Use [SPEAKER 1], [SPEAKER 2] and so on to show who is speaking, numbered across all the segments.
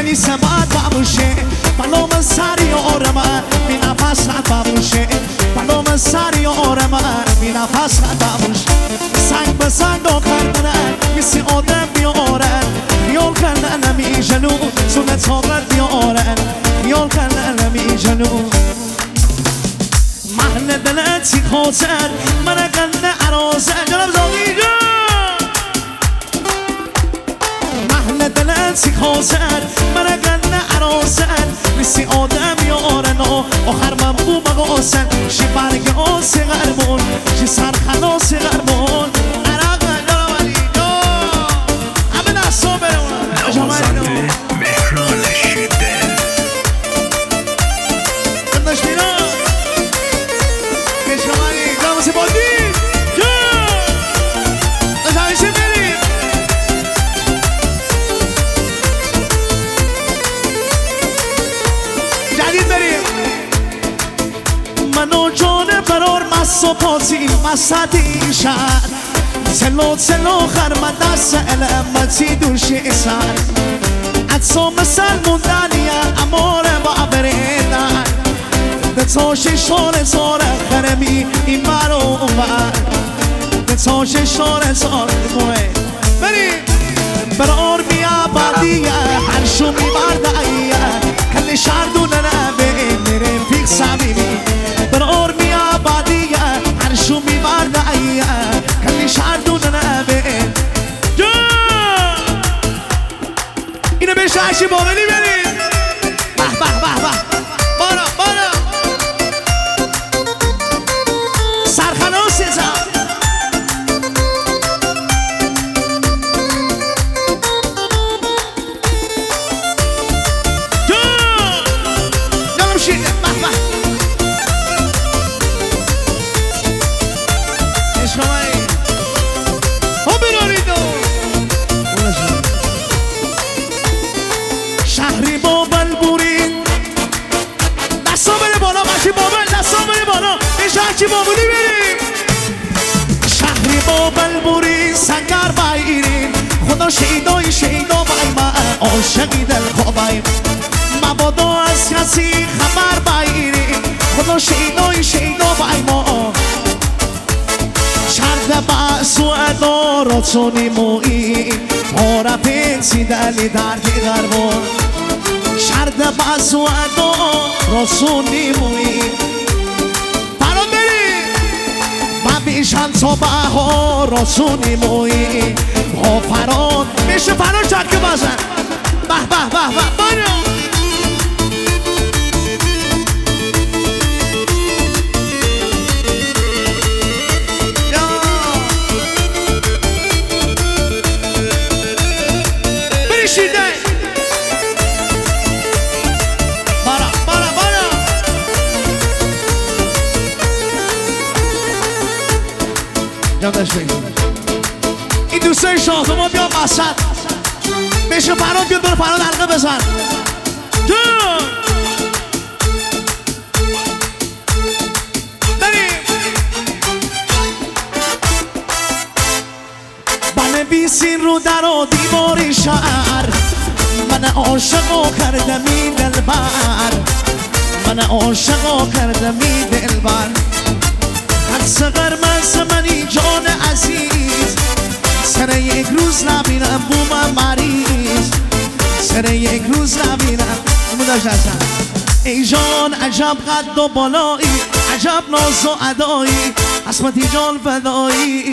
[SPEAKER 1] لیسه باید بابوشه بلوم سری آرمه بی نفس رد بابوشه بلوم سری آرمه بی نفس رد بابوشه سنگ به سنگ آکردنه میسی آدم بیارن خیال کردن نمی جنو سونت صابت بیارن خیال کردن نمی جنو محل دلت سی خاطر من گنده عرازه جنب زاقی محل دلت سی خاطر من گنده عرازه میسی آدم یارن آخر من بو مگاسن شی برگ آسی غربون شی سرخناسی غربون عراق جنب علی همه دستا برمونن
[SPEAKER 2] نوازنده مهران شدل
[SPEAKER 1] بنداش بینا جنب علی جنب سی بادی همیشه بریم جدید بریم منو جان برار مست و پاتی مستدی شد سلو سلو خرم دست علمتی دوشی سر عدسا مثل موندنیه اماره با برینن دتاشی شاره زاره خرمی این برو بر دتاشی شاره زاره بریم برار بیا بادیه هر شو میبردهیه کلی شردونه نبه میریم فیک سبیمی برار بیا بادیه هر شو میبردهیه کلی شردونه نبه اینو به شهشی باقلی بریم به به به به بارا بارا سرخناسی زم شهری بابل بورین دستا بره بالا بچه بابل دستا بره بالا به شهرچی بابلی بریم شهری بابل بورین سنگر بایرین خدا شیدای شیدا بای من عاشقی دل خوابایم مبادا از کسی خبر بایرین خدا شیدای شیدا بای ما شرد بأس و ادا راتونی مویی پارا پنسی دلی دردی غربان شرد بأس و ادا راتونی مویی فران بری من بیشن تا بها راتونی مویی با فران میشه فران چکه بزن به به به به بانو این دوستای شاهزما بیا وسط بشه فراد بیاد برو فراد حلقه بزن بریم بنویسین رو در و دیواری شهر من عاشقا کردمی دلبر من عاشقا کردمی دلبر حدس قرمز منی جان عزیز سر یک روز نبینم بو من مریض سر یک روز نبینم مداش هستم ای جان عجب قد و بالایی عجب ناز و عدایی عصمتی جان فدایی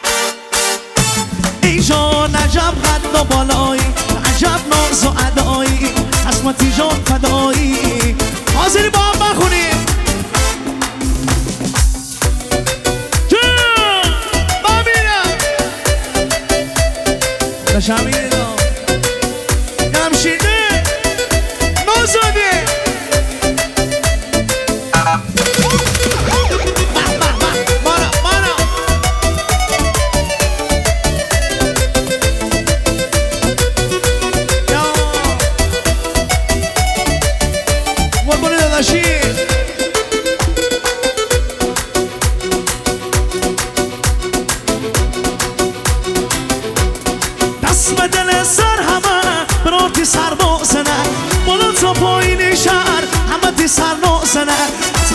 [SPEAKER 1] ای جان عجب قد و بالایی عجب ناز و عدایی عصمتی جان فدایی حاضری با هم بخونیم شامینه گمشیده نوزاده مانا مانا مربونه داداشی دست بده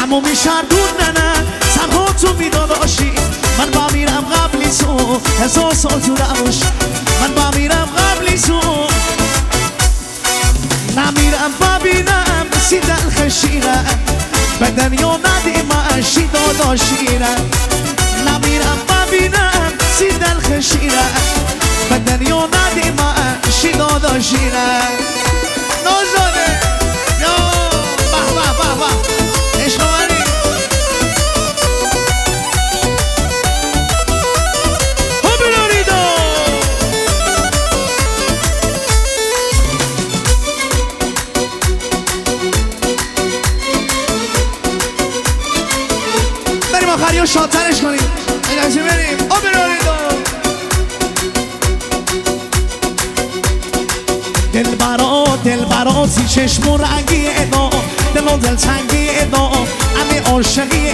[SPEAKER 1] تمومی شردون نه تنها تو میداداشی من با میرم قبلی تو هزار سال تو نباشی من با میرم قبلی تو نمیرم ببینم سی دل خشیره به دنیا ندیم اشی داداشیره نمیرم ببینم سی دل خشیره به دنیا ندیم اشی داداشیره نازاده یا به به به به اشنوانی بریم آخری و شادترش کنیم اینجا بریم دل براتی چشم و رنگی ادا دل و دل تنگی ادا امی عاشقی